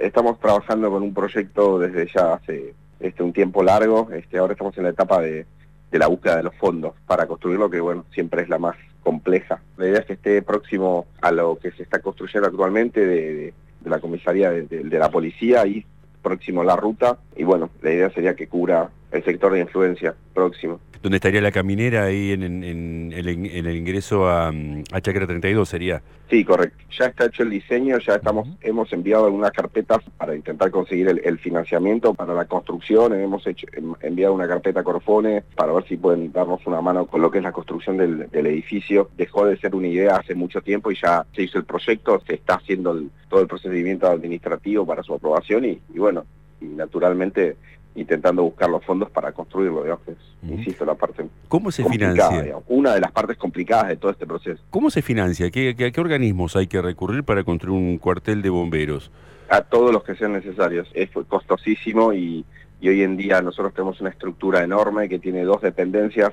Estamos trabajando con un proyecto desde ya hace un tiempo largo. Ahora estamos en la etapa de la búsqueda de los fondos para construirlo, que bueno, siempre es la más compleja. La idea es que esté próximo a lo que se está construyendo actualmente de la comisaría de la policía y próximo a la ruta, y bueno, la idea sería que cubra el sector de influencia próximo. ¿Dónde estaría la caminera? Ahí en el ingreso a Chacra 32 sería. Sí, correcto. Ya está hecho el diseño, ya hemos enviado algunas carpetas para intentar conseguir el financiamiento para la construcción. Hemos enviado una carpeta a Corfone para ver si pueden darnos una mano con lo que es la construcción del edificio. Dejó de ser una idea hace mucho tiempo y ya se hizo el proyecto, se está haciendo todo el procedimiento administrativo para su aprobación y bueno, y naturalmente intentando buscar los fondos para construirlo, digamos, insisto, la parte ¿Cómo se financia? Digamos, una de las partes complicadas de todo este proceso. ¿Cómo se financia? ¿A qué organismos hay que recurrir para construir un cuartel de bomberos? A todos los que sean necesarios. Es costosísimo y hoy en día nosotros tenemos una estructura enorme que tiene 2 dependencias,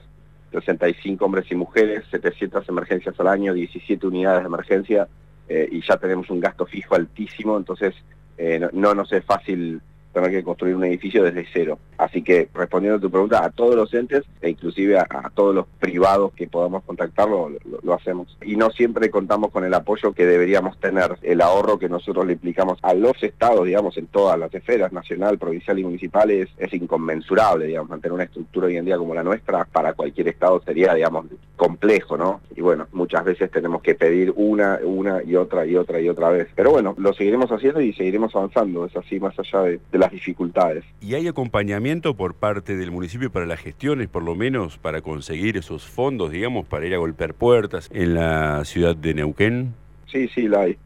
65 hombres y mujeres, 700 emergencias al año, 17 unidades de emergencia, y ya tenemos un gasto fijo altísimo, entonces no nos es fácil tener que construir un edificio desde cero. Así que, respondiendo a tu pregunta, a todos los entes, e inclusive a todos los privados que podamos contactarlo, lo hacemos. Y no siempre contamos con el apoyo que deberíamos tener. El ahorro que nosotros le implicamos a los estados, digamos, en todas las esferas, nacional, provincial y municipal, es inconmensurable, digamos. Mantener una estructura hoy en día como la nuestra, para cualquier estado sería, digamos, complejo, ¿no? Y bueno, muchas veces tenemos que pedir una y otra vez. Pero bueno, lo seguiremos haciendo y seguiremos avanzando, es así, más allá de las dificultades. ¿Y hay acompañamiento por parte del municipio para las gestiones, por lo menos para conseguir esos fondos, digamos, para ir a golpear puertas en la ciudad de Neuquén? Sí, la hay.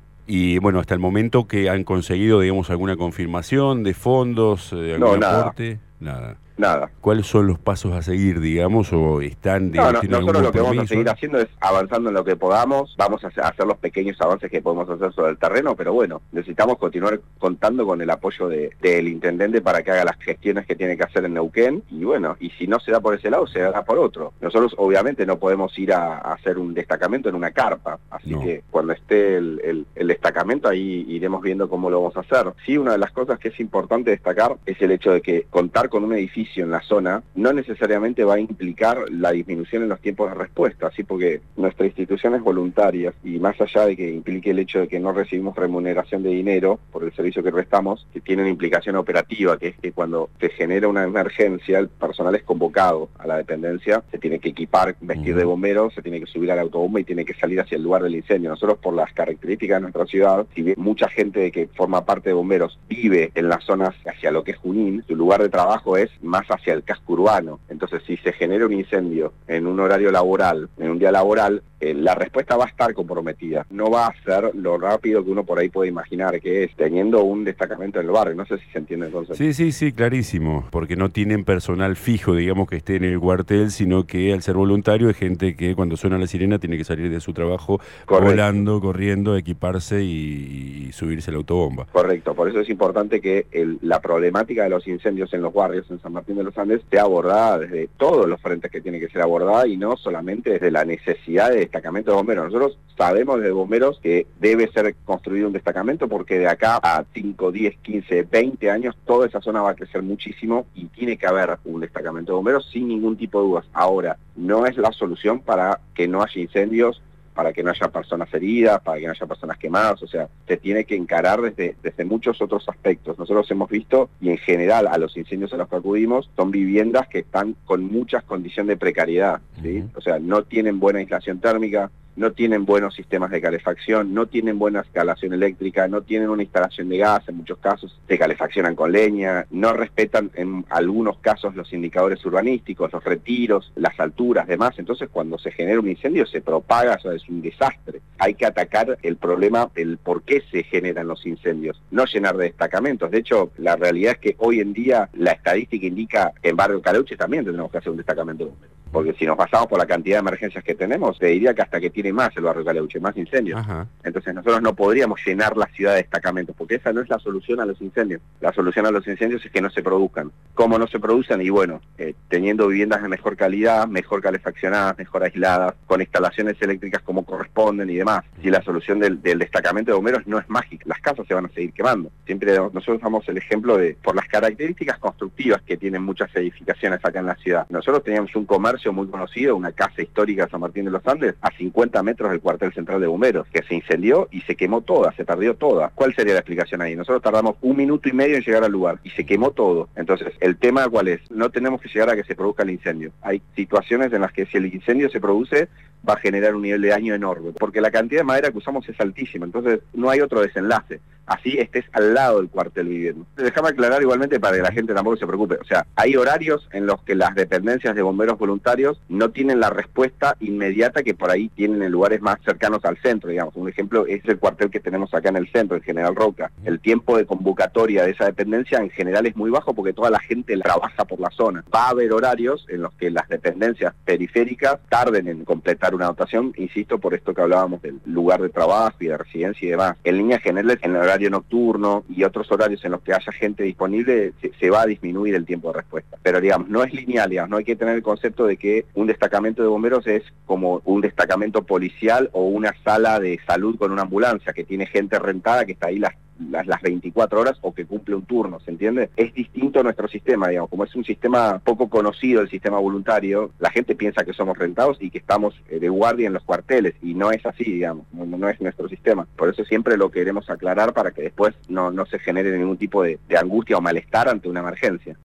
Y bueno, hasta el momento que han conseguido, digamos, alguna confirmación de fondos, algún aporte, Nada. ¿Cuáles son los pasos a seguir, digamos, o están, digamos, tienen algún nosotros lo que compromiso? vamos a seguir haciendo es avanzando en lo que podamos, vamos a hacer los pequeños avances que podemos hacer sobre el terreno, pero bueno, necesitamos continuar contando con el apoyo del intendente para que haga las gestiones que tiene que hacer en Neuquén, y bueno, y si no se da por ese lado, se dará por otro. Nosotros obviamente no podemos ir a hacer un destacamento en una carpa, así que cuando esté el destacamento ahí iremos viendo cómo lo vamos a hacer. Sí, una de las cosas que es importante destacar es el hecho de que contar con un edificio en la zona no necesariamente va a implicar la disminución en los tiempos de respuesta, ¿sí? Porque nuestra institución es voluntaria y más allá de que implique el hecho de que no recibimos remuneración de dinero por el servicio que prestamos, que tiene una implicación operativa, que es que cuando se genera una emergencia, el personal es convocado a la dependencia, se tiene que equipar, vestir de bombero, se tiene que subir a la autobomba y tiene que salir hacia el lugar del incendio. Nosotros, por las características de nuestra ciudad, si bien mucha gente que forma parte de bomberos vive en las zonas hacia lo que es Junín, su lugar de trabajo es más hacia el casco urbano. Entonces, si se genera un incendio en un horario laboral, en un día laboral, la respuesta va a estar comprometida. No va a ser lo rápido que uno por ahí puede imaginar que es, teniendo un destacamento en el barrio. No sé si se entiende entonces. Sí, clarísimo. Porque no tienen personal fijo, digamos, que esté en el cuartel, sino que al ser voluntario hay gente que cuando suena la sirena tiene que salir de su trabajo volando, corriendo, equiparse y subirse a la autobomba. Correcto. Por eso es importante que la problemática de los incendios en los barrios en San Martín de los Andes sea abordada desde todos los frentes que tiene que ser abordada y no solamente desde la necesidad de destacamento de bomberos. Nosotros sabemos de bomberos que debe ser construido un destacamento porque de acá a 5, 10, 15, 20 años toda esa zona va a crecer muchísimo y tiene que haber un destacamento de bomberos sin ningún tipo de dudas. Ahora, no es la solución para que no haya incendios, para que no haya personas heridas, para que no haya personas quemadas, o sea, se tiene que encarar desde muchos otros aspectos. Nosotros hemos visto, y en general a los incendios a los que acudimos, son viviendas que están con muchas condiciones de precariedad, ¿sí? O sea, no tienen buena aislación térmica, no tienen buenos sistemas de calefacción, no tienen buena escalación eléctrica, no tienen una instalación de gas, en muchos casos se calefaccionan con leña, no respetan en algunos casos los indicadores urbanísticos, los retiros, las alturas, demás. Entonces cuando se genera un incendio se propaga, o sea, es un desastre. Hay que atacar el problema, el por qué se generan los incendios, no llenar de destacamentos. De hecho, la realidad es que hoy en día la estadística indica que en Barrio Caleuche también tenemos que hacer un destacamento de bomberos. Porque si nos basamos por la cantidad de emergencias que tenemos, te diría que hasta que tiene más el barrio Caleuche, más incendios. Ajá. Entonces nosotros no podríamos llenar la ciudad de destacamentos, porque esa no es la solución a los incendios. La solución a los incendios es que no se produzcan. ¿Cómo no se producen? Y bueno, teniendo viviendas de mejor calidad, mejor calefaccionadas, mejor aisladas, con instalaciones eléctricas como corresponden y demás. Si la solución del destacamento de bomberos no es mágica, las casas se van a seguir quemando. Siempre nosotros damos el ejemplo de, por las características constructivas que tienen muchas edificaciones acá en la ciudad. Nosotros teníamos un comercio muy conocido, una casa histórica de San Martín de los Andes, a 50 metros del cuartel central de bomberos, que se incendió y se quemó toda, se perdió toda. ¿Cuál sería la explicación ahí? Nosotros tardamos 1 minuto y medio en llegar al lugar y se quemó todo. Entonces, el tema ¿cuál es? No tenemos que llegar a que se produzca el incendio. Hay situaciones en las que si el incendio se produce, va a generar un nivel de daño enorme, porque la cantidad de madera que usamos es altísima, entonces no hay otro desenlace. Así estés al lado del cuartel viviendo. Déjame aclarar igualmente para que la gente tampoco se preocupe. O sea, hay horarios en los que las dependencias de bomberos voluntarios no tienen la respuesta inmediata que por ahí tienen en lugares más cercanos al centro, digamos. Un ejemplo es el cuartel que tenemos acá en el centro, el General Roca. El tiempo de convocatoria de esa dependencia en general es muy bajo porque toda la gente trabaja por la zona. Va a haber horarios en los que las dependencias periféricas tarden en completar una dotación, insisto, por esto que hablábamos del lugar de trabajo y de residencia y demás. En líneas generales, en el horario nocturno y otros horarios en los que haya gente disponible, se va a disminuir el tiempo de respuesta. Pero digamos, no es lineal, digamos, no hay que tener el concepto de que un destacamento de bomberos es como un destacamento policial o una sala de salud con una ambulancia que tiene gente rentada que está ahí las 24 horas o que cumple un turno, ¿se entiende? Es distinto a nuestro sistema, digamos, como es un sistema poco conocido, el sistema voluntario, la gente piensa que somos rentados y que estamos de guardia en los cuarteles, y no es así, digamos, no es nuestro sistema. Por eso siempre lo queremos aclarar para que después no se genere ningún tipo de angustia o malestar ante una emergencia.